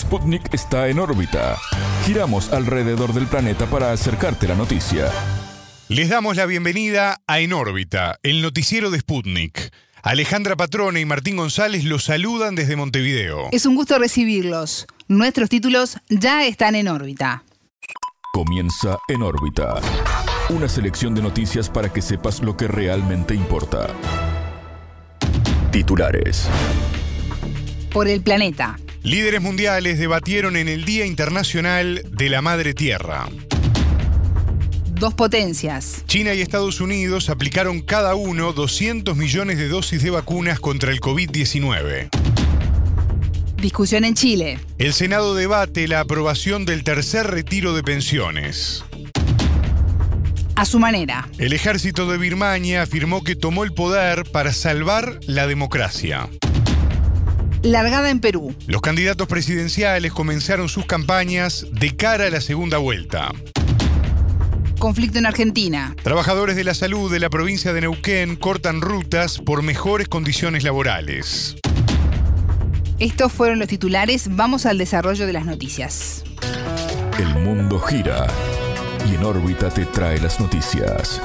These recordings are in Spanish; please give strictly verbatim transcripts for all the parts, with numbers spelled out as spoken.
Sputnik está en órbita. Giramos alrededor del planeta para acercarte la noticia. Les damos la bienvenida a En órbita, el noticiero de Sputnik. Alejandra Patrone y Martín González los saludan desde Montevideo. Es un gusto recibirlos. Nuestros títulos ya están en órbita. Comienza En órbita. Una selección de noticias para que sepas lo que realmente importa. Titulares. Por el planeta. Líderes mundiales debatieron en el Día Internacional de la Madre Tierra. Dos potencias. China y Estados Unidos aplicaron cada uno doscientos millones de dosis de vacunas contra el covid diecinueve. Discusión en Chile. El Senado debate la aprobación del tercer retiro de pensiones. A su manera. El ejército de Birmania afirmó que tomó el poder para salvar la democracia. Largada en Perú. Los candidatos presidenciales comenzaron sus campañas de cara a la segunda vuelta. Conflicto en Argentina. Trabajadores de la salud de la provincia de Neuquén cortan rutas por mejores condiciones laborales. Estos fueron los titulares. Vamos al desarrollo de las noticias. El mundo gira y En órbita te trae las noticias.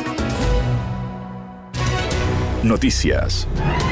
Noticias.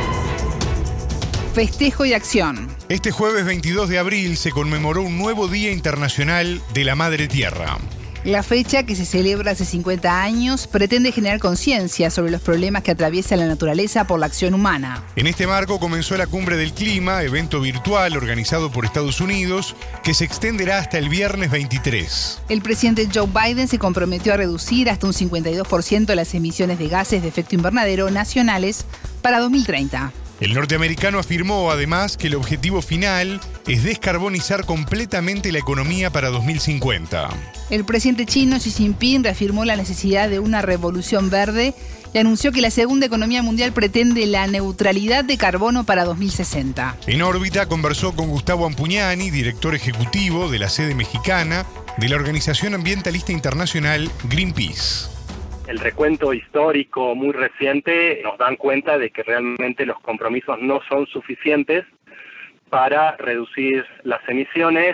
Festejo y acción. Este jueves veintidós de abril se conmemoró un nuevo Día Internacional de la Madre Tierra. La fecha, que se celebra hace cincuenta años, pretende generar conciencia sobre los problemas que atraviesa la naturaleza por la acción humana. En este marco comenzó la Cumbre del Clima, evento virtual organizado por Estados Unidos, que se extenderá hasta el viernes veintitrés. El presidente Joe Biden se comprometió a reducir hasta un cincuenta y dos por ciento las emisiones de gases de efecto invernadero nacionales para dos mil treinta. El norteamericano afirmó además que el objetivo final es descarbonizar completamente la economía para dos mil cincuenta. El presidente chino Xi Jinping reafirmó la necesidad de una revolución verde y anunció que la segunda economía mundial pretende la neutralidad de carbono para dos mil sesenta. En órbita conversó con Gustavo Ampuñani, director ejecutivo de la sede mexicana de la organización ambientalista internacional Greenpeace. El recuento histórico muy reciente nos dan cuenta de que realmente los compromisos no son suficientes para reducir las emisiones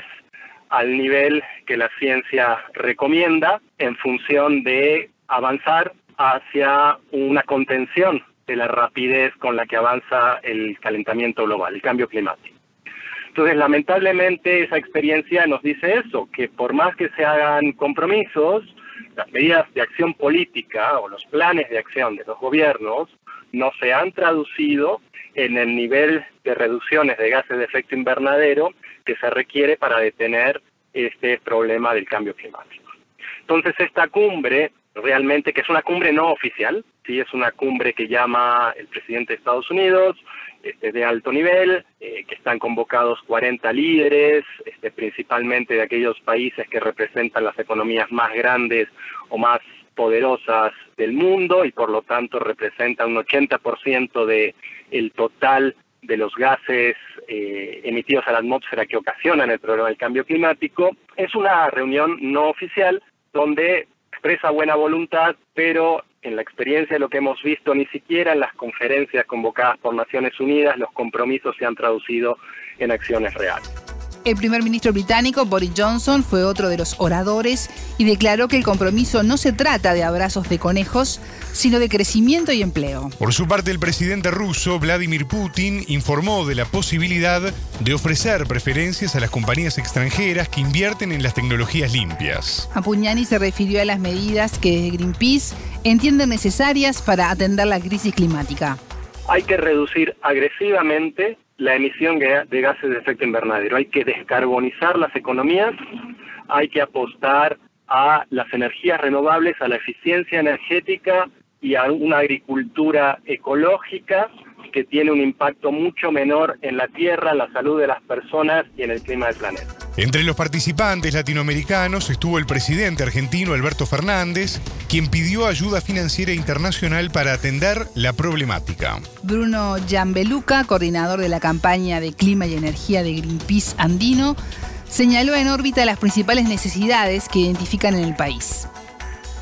al nivel que la ciencia recomienda en función de avanzar hacia una contención de la rapidez con la que avanza el calentamiento global, el cambio climático. Entonces, lamentablemente, esa experiencia nos dice eso, que por más que se hagan compromisos, las medidas de acción política o los planes de acción de los gobiernos no se han traducido en el nivel de reducciones de gases de efecto invernadero que se requiere para detener este problema del cambio climático. Entonces, esta cumbre, realmente, que es una cumbre no oficial, sí, es una cumbre que llama el presidente de Estados Unidos, este, de alto nivel, eh, que están convocados cuarenta líderes, este, principalmente de aquellos países que representan las economías más grandes o más poderosas del mundo y por lo tanto representan un ochenta por ciento de el total de los gases eh, emitidos a la atmósfera que ocasionan el problema del cambio climático. Es una reunión no oficial donde expresa buena voluntad, pero en la experiencia de lo que hemos visto, ni siquiera en las conferencias convocadas por Naciones Unidas los compromisos se han traducido en acciones reales. El primer ministro británico, Boris Johnson, fue otro de los oradores y declaró que el compromiso no se trata de abrazos de conejos, sino de crecimiento y empleo. Por su parte, el presidente ruso, Vladimir Putin, informó de la posibilidad de ofrecer preferencias a las compañías extranjeras que invierten en las tecnologías limpias. Ampuñani se refirió a las medidas que Greenpeace entiende necesarias para atender la crisis climática. Hay que reducir agresivamente la emisión de gases de efecto invernadero. Hay que descarbonizar las economías, hay que apostar a las energías renovables, a la eficiencia energética y a una agricultura ecológica que tiene un impacto mucho menor en la tierra, en la salud de las personas y en el clima del planeta. Entre los participantes latinoamericanos estuvo el presidente argentino Alberto Fernández, quien pidió ayuda financiera internacional para atender la problemática. Bruno Gianbeluca, coordinador de la campaña de clima y energía de Greenpeace Andino, señaló en órbita las principales necesidades que identifican en el país.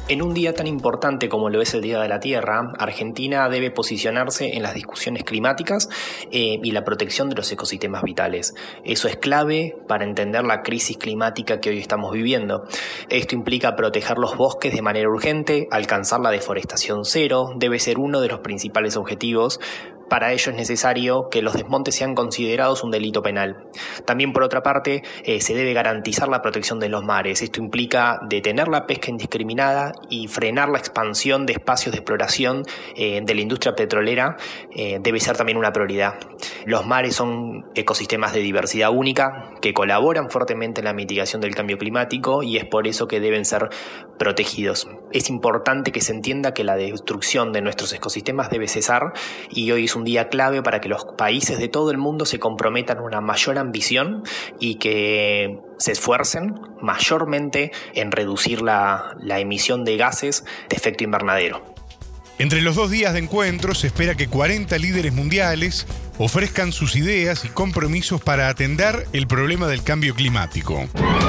En un día tan importante como lo es el Día de la Tierra, Argentina debe posicionarse en las discusiones climáticas eh, y la protección de los ecosistemas vitales. Eso es clave para entender la crisis climática que hoy estamos viviendo. Esto implica proteger los bosques de manera urgente, alcanzar la deforestación cero, debe ser uno de los principales objetivos. Para ello es necesario que los desmontes sean considerados un delito penal. También, por otra parte, eh, se debe garantizar la protección de los mares. Esto implica detener la pesca indiscriminada y frenar la expansión de espacios de exploración eh, de la industria petrolera. Eh, debe ser también una prioridad. Los mares son ecosistemas de diversidad única que colaboran fuertemente en la mitigación del cambio climático y es por eso que deben ser protegidos. Es importante que se entienda que la destrucción de nuestros ecosistemas debe cesar y hoy es un día clave para que los países de todo el mundo se comprometan a una mayor ambición y que se esfuercen mayormente en reducir la, la emisión de gases de efecto invernadero. Entre los dos días de encuentro se espera que cuarenta líderes mundiales ofrezcan sus ideas y compromisos para atender el problema del cambio climático.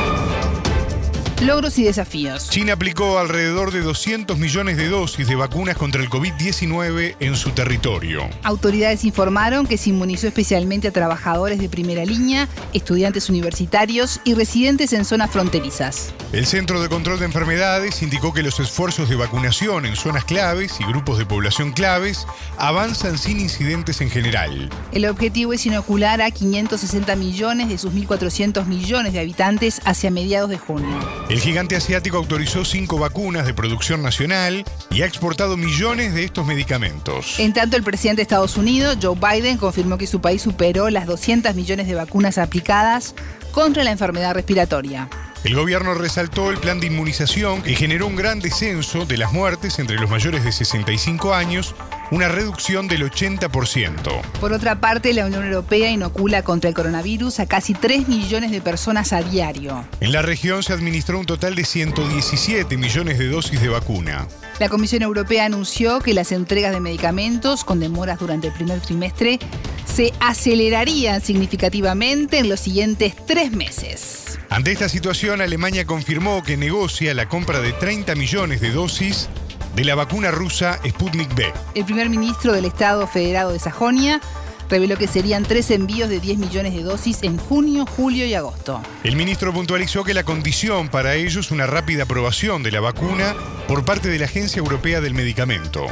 Logros y desafíos. China aplicó alrededor de doscientos millones de dosis de vacunas contra el COVID diecinueve en su territorio. Autoridades informaron que se inmunizó especialmente a trabajadores de primera línea, estudiantes universitarios y residentes en zonas fronterizas. El Centro de Control de Enfermedades indicó que los esfuerzos de vacunación en zonas claves y grupos de población claves avanzan sin incidentes en general. El objetivo es inocular a quinientos sesenta millones de sus mil cuatrocientos millones de habitantes hacia mediados de junio. El gigante asiático autorizó cinco vacunas de producción nacional y ha exportado millones de estos medicamentos. En tanto, el presidente de Estados Unidos, Joe Biden, confirmó que su país superó las doscientos millones de vacunas aplicadas contra la enfermedad respiratoria. El gobierno resaltó el plan de inmunización que generó un gran descenso de las muertes entre los mayores de sesenta y cinco años, una reducción del ochenta por ciento. Por otra parte, la Unión Europea inocula contra el coronavirus a casi tres millones de personas a diario. En la región se administró un total de ciento diecisiete millones de dosis de vacuna. La Comisión Europea anunció que las entregas de medicamentos con demoras durante el primer trimestre se acelerarían significativamente en los siguientes tres meses. Ante esta situación, Alemania confirmó que negocia la compra de treinta millones de dosis de la vacuna rusa Sputnik V. El primer ministro del Estado Federado de Sajonia reveló que serían tres envíos de diez millones de dosis en junio, julio y agosto. El ministro puntualizó que la condición para ello es una rápida aprobación de la vacuna por parte de la Agencia Europea del Medicamento.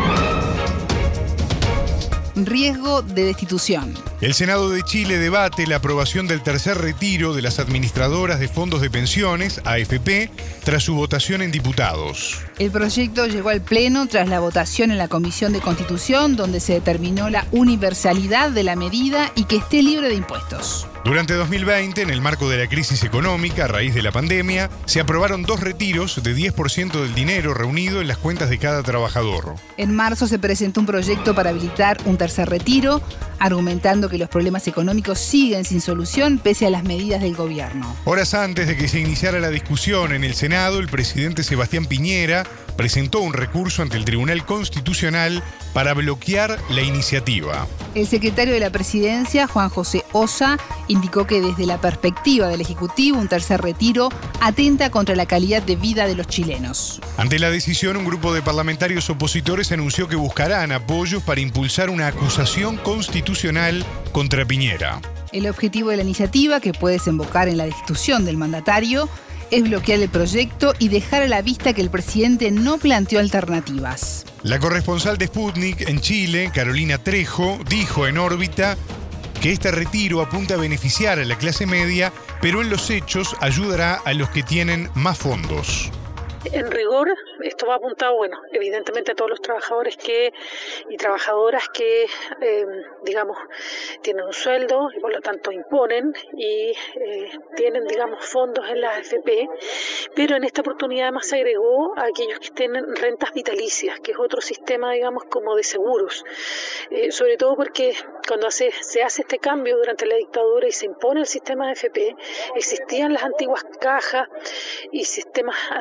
Riesgo de destitución. El Senado de Chile debate la aprobación del tercer retiro de las administradoras de fondos de pensiones, A F P, tras su votación en diputados. El proyecto llegó al Pleno tras la votación en la Comisión de Constitución, donde se determinó la universalidad de la medida y que esté libre de impuestos. Durante dos mil veinte, en el marco de la crisis económica a raíz de la pandemia, se aprobaron dos retiros de diez por ciento del dinero reunido en las cuentas de cada trabajador. En marzo se presentó un proyecto para habilitar un tercer retiro, argumentando que los problemas económicos siguen sin solución pese a las medidas del gobierno. Horas antes de que se iniciara la discusión en el Senado, el presidente Sebastián Piñera presentó un recurso ante el Tribunal Constitucional para bloquear la iniciativa. El secretario de la Presidencia, Juan José Ossa, indicó que desde la perspectiva del Ejecutivo, un tercer retiro atenta contra la calidad de vida de los chilenos. Ante la decisión, un grupo de parlamentarios opositores anunció que buscarán apoyos para impulsar una acusación constitucional contra Piñera. El objetivo de la iniciativa, que puede desembocar en la destitución del mandatario, es bloquear el proyecto y dejar a la vista que el presidente no planteó alternativas. La corresponsal de Sputnik en Chile, Carolina Trejo, dijo en órbita que este retiro apunta a beneficiar a la clase media, pero en los hechos ayudará a los que tienen más fondos. En rigor, esto va apuntado, bueno, evidentemente a todos los trabajadores que y trabajadoras que, eh, digamos, tienen un sueldo y por lo tanto imponen y eh, tienen, digamos, fondos en la A F P, pero en esta oportunidad además se agregó a aquellos que tienen rentas vitalicias, que es otro sistema, digamos, como de seguros, eh, sobre todo porque cuando hace, se hace este cambio durante la dictadura y se impone el sistema A F P, existían las antiguas cajas y sistemas antiguos y muy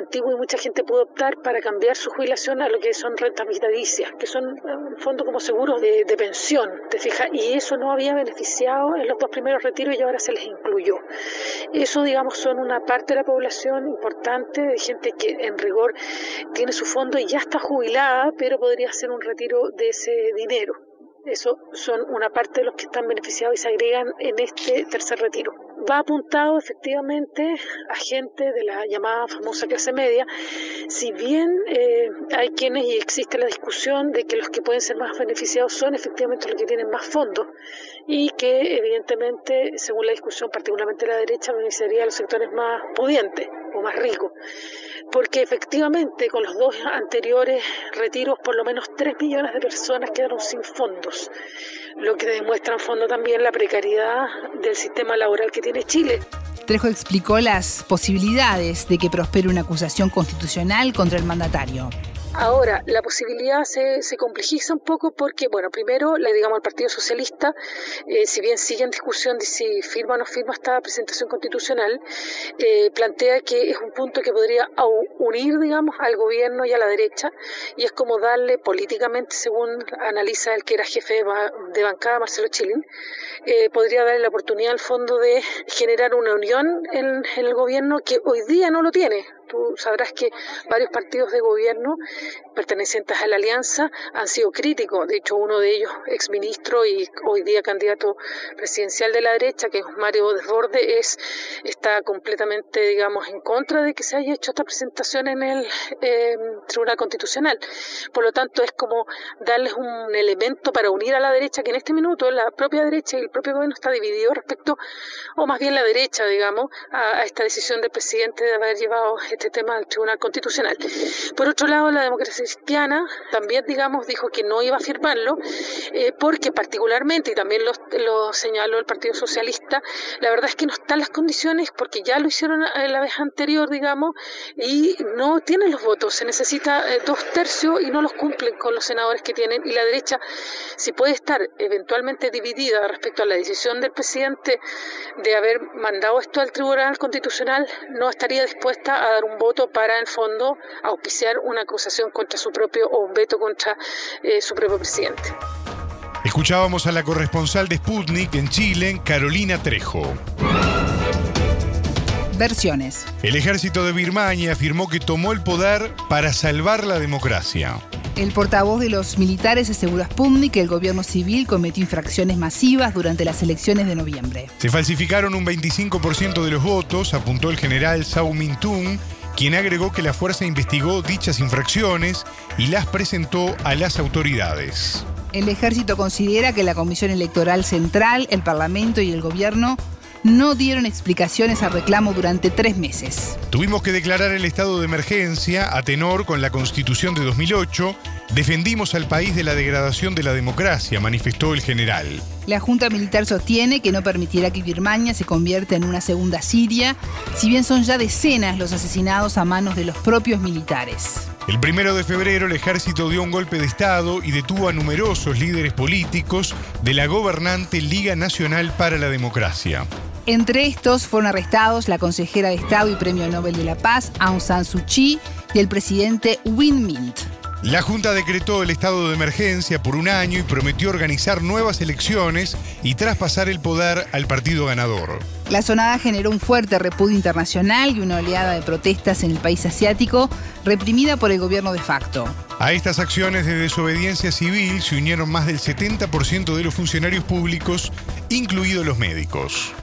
mucha gente pudo optar para cambiar su jubilación a lo que son rentas vitalicias, que son en fondo como seguros de, de pensión, ¿te fijas? Y eso no había beneficiado en los dos primeros retiros y ahora se les incluyó. Eso, digamos, son una parte de la población importante, de gente que en rigor tiene su fondo y ya está jubilada, pero podría hacer un retiro de ese dinero. Eso son una parte de los que están beneficiados y se agregan en este tercer retiro. Va apuntado efectivamente a gente de la llamada famosa clase media, si bien eh, hay quienes y existe la discusión de que los que pueden ser más beneficiados son efectivamente los que tienen más fondos y que evidentemente, según la discusión, particularmente la derecha, beneficiaría a los sectores más pudientes o más ricos, porque efectivamente con los dos anteriores retiros por lo menos tres millones de personas quedaron sin fondos, lo que demuestra en fondo también la precariedad del sistema laboral que tiene Chile. Trejo explicó las posibilidades de que prospere una acusación constitucional contra el mandatario. Ahora, la posibilidad se, se complejiza un poco porque, bueno, primero, le digamos al Partido Socialista, eh, si bien sigue en discusión de si firma o no firma esta presentación constitucional, eh, plantea que es un punto que podría unir, digamos, al gobierno y a la derecha, y es como darle políticamente, según analiza el que era jefe de, de bancada, Marcelo Chilin, eh, podría darle la oportunidad al fondo de generar una unión en, en el gobierno que hoy día no lo tiene. Tú sabrás que varios partidos de gobierno pertenecientes a la alianza han sido críticos. De hecho, uno de ellos, exministro y hoy día candidato presidencial de la derecha, que es Mario Desbordes, es, está completamente, digamos, en contra de que se haya hecho esta presentación en el eh, Tribunal Constitucional. Por lo tanto, es como darles un elemento para unir a la derecha, que en este minuto la propia derecha y el propio gobierno está dividido respecto, o más bien la derecha, digamos, a, a esta decisión del presidente de haber llevado este tema al Tribunal Constitucional. Por otro lado, la democracia cristiana también, digamos, dijo que no iba a firmarlo, eh, porque particularmente, y también lo, lo señaló el Partido Socialista, la verdad es que no están las condiciones, porque ya lo hicieron la vez anterior, digamos, y no tienen los votos. Se necesita eh, dos tercios y no los cumplen con los senadores que tienen, y la derecha, si puede estar eventualmente dividida respecto a la decisión del presidente de haber mandado esto al Tribunal Constitucional, no estaría dispuesta a dar un voto para, en fondo, auspiciar una acusación contra su propio, o un veto contra eh, su propio presidente. Escuchábamos a la corresponsal de Sputnik en Chile, Carolina Trejo. Versiones. El ejército de Birmania afirmó que tomó el poder para salvar la democracia. El portavoz de los militares aseguró a Sputnik que el gobierno civil cometió infracciones masivas durante las elecciones de noviembre. Se falsificaron un veinticinco por ciento de los votos, apuntó el general Sao Min-tung, quien agregó que la fuerza investigó dichas infracciones y las presentó a las autoridades. El ejército considera que la Comisión Electoral Central, el Parlamento y el gobierno no dieron explicaciones al reclamo durante tres meses. Tuvimos que declarar el estado de emergencia a tenor con la Constitución de dos mil ocho. Defendimos al país de la degradación de la democracia, manifestó el general. La Junta Militar sostiene que no permitirá que Birmania se convierta en una segunda Siria, si bien son ya decenas los asesinados a manos de los propios militares. El primero de febrero el ejército dio un golpe de Estado y detuvo a numerosos líderes políticos de la gobernante Liga Nacional para la Democracia. Entre estos fueron arrestados la consejera de Estado y Premio Nobel de la Paz, Aung San Suu Kyi, y el presidente Win Myint. La Junta decretó el estado de emergencia por un año y prometió organizar nuevas elecciones y traspasar el poder al partido ganador. La sonada generó un fuerte repudio internacional y una oleada de protestas en el país asiático, reprimida por el gobierno de facto. A estas acciones de desobediencia civil se unieron más del setenta por ciento de los funcionarios públicos, incluidos los médicos.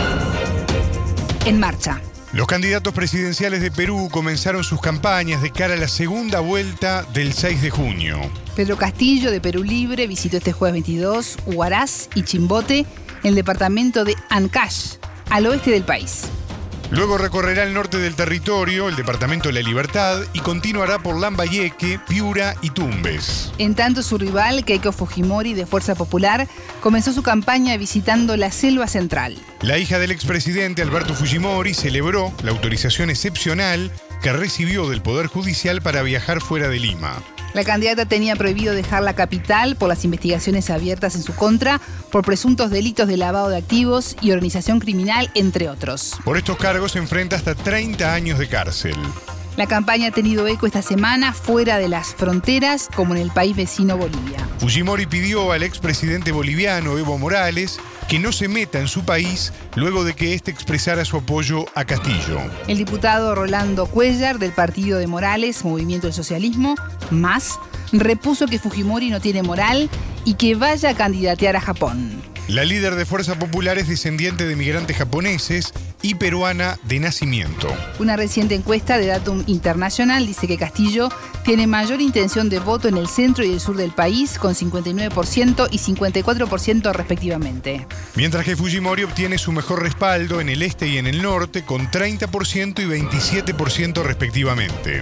En marcha. Los candidatos presidenciales de Perú comenzaron sus campañas de cara a la segunda vuelta del seis de junio. Pedro Castillo, de Perú Libre, visitó este jueves veintidós Huaraz y Chimbote, en el departamento de Ancash, al oeste del país. Luego recorrerá el norte del territorio, el departamento de La Libertad, y continuará por Lambayeque, Piura y Tumbes. En tanto, su rival, Keiko Fujimori, de Fuerza Popular, comenzó su campaña visitando la selva central. La hija del expresidente Alberto Fujimori celebró la autorización excepcional que recibió del Poder Judicial para viajar fuera de Lima. La candidata tenía prohibido dejar la capital por las investigaciones abiertas en su contra por presuntos delitos de lavado de activos y organización criminal, entre otros. Por estos cargos se enfrenta hasta treinta años de cárcel. La campaña ha tenido eco esta semana fuera de las fronteras, como en el país vecino Bolivia. Fujimori pidió al expresidente boliviano Evo Morales que no se meta en su país luego de que éste expresara su apoyo a Castillo. El diputado Rolando Cuellar, del partido de Morales, Movimiento del Socialismo, más, repuso que Fujimori no tiene moral y que vaya a candidatear a Japón. La líder de Fuerza Popular es descendiente de migrantes japoneses y peruana de nacimiento. Una reciente encuesta de Datum International dice que Castillo tiene mayor intención de voto en el centro y el sur del país, con cincuenta y nueve por ciento y cincuenta y cuatro por ciento respectivamente. Mientras que Fujimori obtiene su mejor respaldo en el este y en el norte, con treinta por ciento y veintisiete por ciento respectivamente.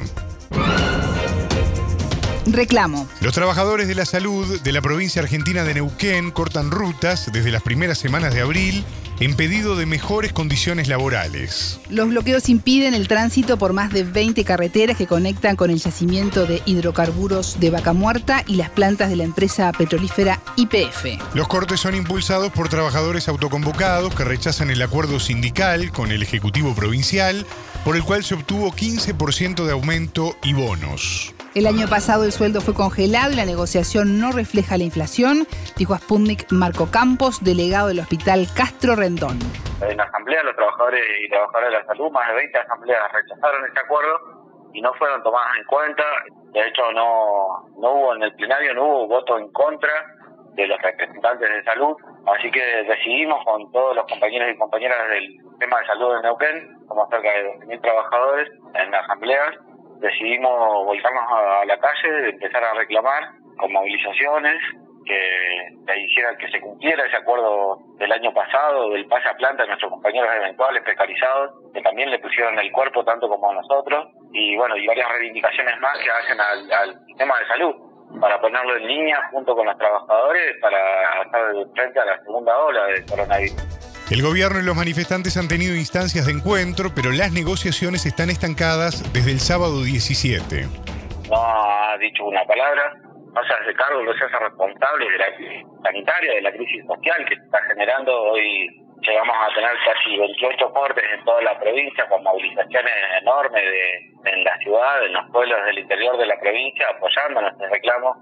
Reclamo. Los trabajadores de la salud de la provincia argentina de Neuquén cortan rutas desde las primeras semanas de abril en pedido de mejores condiciones laborales. Los bloqueos impiden el tránsito por más de veinte carreteras que conectan con el yacimiento de hidrocarburos de Vaca Muerta y las plantas de la empresa petrolífera Y P F. Los cortes son impulsados por trabajadores autoconvocados que rechazan el acuerdo sindical con el Ejecutivo Provincial, por el cual se obtuvo quince por ciento de aumento y bonos. El año pasado el sueldo fue congelado y la negociación no refleja la inflación, dijo a Sputnik Marco Campos, delegado del Hospital Castro Rendón. En la asamblea, los trabajadores y trabajadoras de la salud, más de veinte asambleas rechazaron este acuerdo y no fueron tomadas en cuenta. De hecho, no, no hubo en el plenario, no hubo voto en contra de los representantes de salud. Así que decidimos con todos los compañeros y compañeras del sistema de salud de Neuquén, como cerca de doce mil trabajadores en la asamblea, decidimos volcarnos a la calle, empezar a reclamar con movilizaciones, que se hiciera, que se cumpliera ese acuerdo del año pasado, del pase a planta de nuestros compañeros eventuales precarizados, que también le pusieron el cuerpo tanto como a nosotros, y bueno, y varias reivindicaciones más que hacen al, al sistema de salud, para ponerlo en línea junto con los trabajadores para hacer frente a la segunda ola del coronavirus. El gobierno y los manifestantes han tenido instancias de encuentro, pero las negociaciones están estancadas desde el sábado diecisiete. No ha dicho una palabra, no se hace cargo, no se hace responsable de la crisis sanitaria, de la crisis social que se está generando. Hoy llegamos a tener casi veintiocho cortes en toda la provincia, con movilizaciones enormes de, en la ciudad, en los pueblos del interior de la provincia, apoyando nuestros reclamos.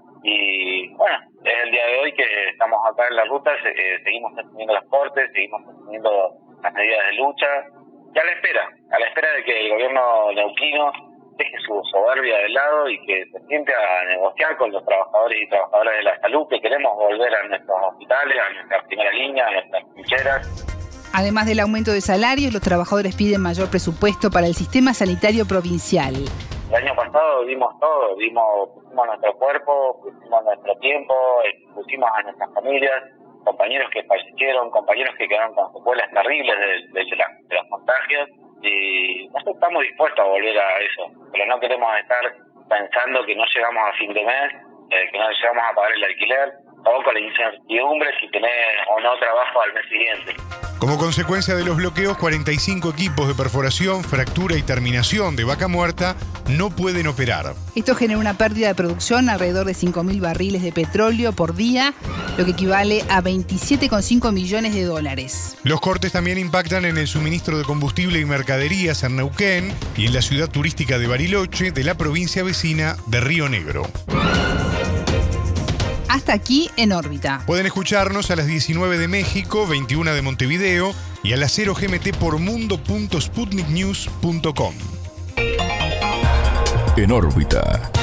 Y bueno, es el día de hoy que estamos acá en la ruta, eh, seguimos sosteniendo los cortes, seguimos sosteniendo las medidas de lucha, y a la espera, a la espera de que el gobierno neuquino deje su soberbia de lado y que se siente a negociar con los trabajadores y trabajadoras de la salud, que queremos volver a nuestros hospitales, a nuestra primera línea, a nuestras trincheras. Además del aumento de salarios, los trabajadores piden mayor presupuesto para el sistema sanitario provincial. El año pasado dimos todo, dimos, pusimos nuestro cuerpo, pusimos nuestro tiempo, pusimos a nuestras familias, compañeros que fallecieron, compañeros que quedaron con secuelas terribles de, de, de, la, de los contagios, y nosotros estamos dispuestos a volver a eso, pero no queremos estar pensando que no llegamos a fin de mes, eh, que no llegamos a pagar el alquiler, o con la incertidumbre si tenés o no trabajo al mes siguiente. Como consecuencia de los bloqueos, cuarenta y cinco equipos de perforación, fractura y terminación de Vaca Muerta no pueden operar. Esto genera una pérdida de producción alrededor de cinco mil barriles de petróleo por día, lo que equivale a veintisiete coma cinco millones de dólares. Los cortes también impactan en el suministro de combustible y mercaderías en Neuquén y en la ciudad turística de Bariloche, de la provincia vecina de Río Negro. Hasta aquí En órbita. Pueden escucharnos a las diecinueve de México, veintiuna de Montevideo y a las cero G M T por mundo punto sputnik news punto com. En órbita.